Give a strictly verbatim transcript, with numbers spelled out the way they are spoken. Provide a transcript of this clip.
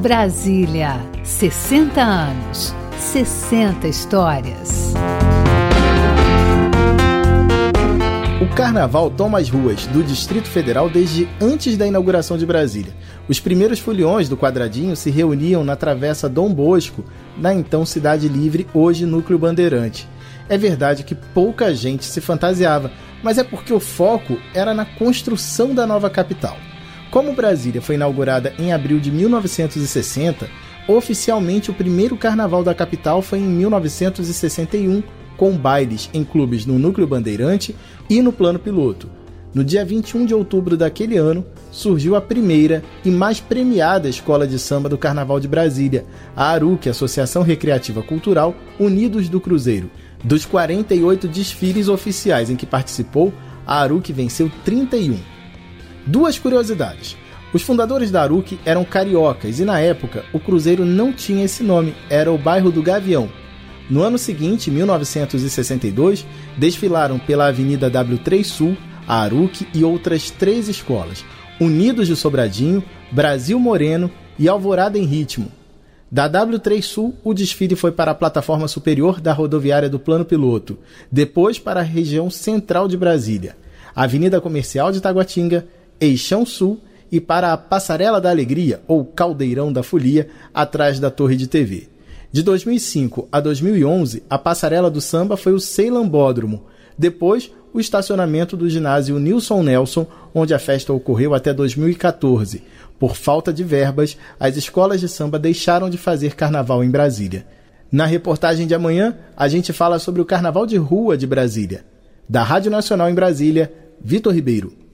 Brasília, sessenta anos, sessenta histórias. O Carnaval toma as ruas do Distrito Federal desde antes da inauguração de Brasília. Os primeiros foliões do quadradinho se reuniam na Travessa Dom Bosco, na então Cidade Livre, hoje Núcleo Bandeirante. É verdade que pouca gente se fantasiava, mas é porque o foco era na construção da nova capital. Como Brasília foi inaugurada em abril de mil novecentos e sessenta, oficialmente o primeiro carnaval da capital foi em mil novecentos e sessenta e um, com bailes em clubes no Núcleo Bandeirante e no Plano Piloto. No dia vinte e um de outubro daquele ano, surgiu a primeira e mais premiada escola de samba do Carnaval de Brasília, a ARUC, Associação Recreativa Cultural Unidos do Cruzeiro. Dos quarenta e oito desfiles oficiais em que participou, a ARUC venceu trinta e um. Duas curiosidades. Os fundadores da ARUC eram cariocas e, na época, o Cruzeiro não tinha esse nome, era o bairro do Gavião. No ano seguinte, mil novecentos e sessenta e dois, desfilaram pela Avenida W três Sul, a ARUC e outras três escolas, Unidos de Sobradinho, Brasil Moreno e Alvorada em Ritmo. Da W três Sul, o desfile foi para a plataforma superior da rodoviária do Plano Piloto, depois para a região central de Brasília, Avenida Comercial de Taguatinga, Eixão Sul e para a Passarela da Alegria, ou Caldeirão da Folia, atrás da Torre de T V. De dois mil e cinco a dois mil e onze, a Passarela do Samba foi o Ceilambódromo, depois o estacionamento do ginásio Nilson Nelson, onde a festa ocorreu até dois mil e catorze. Por falta de verbas, as escolas de samba deixaram de fazer carnaval em Brasília. Na reportagem de amanhã, a gente fala sobre o Carnaval de Rua de Brasília. Da Rádio Nacional em Brasília, Vitor Ribeiro.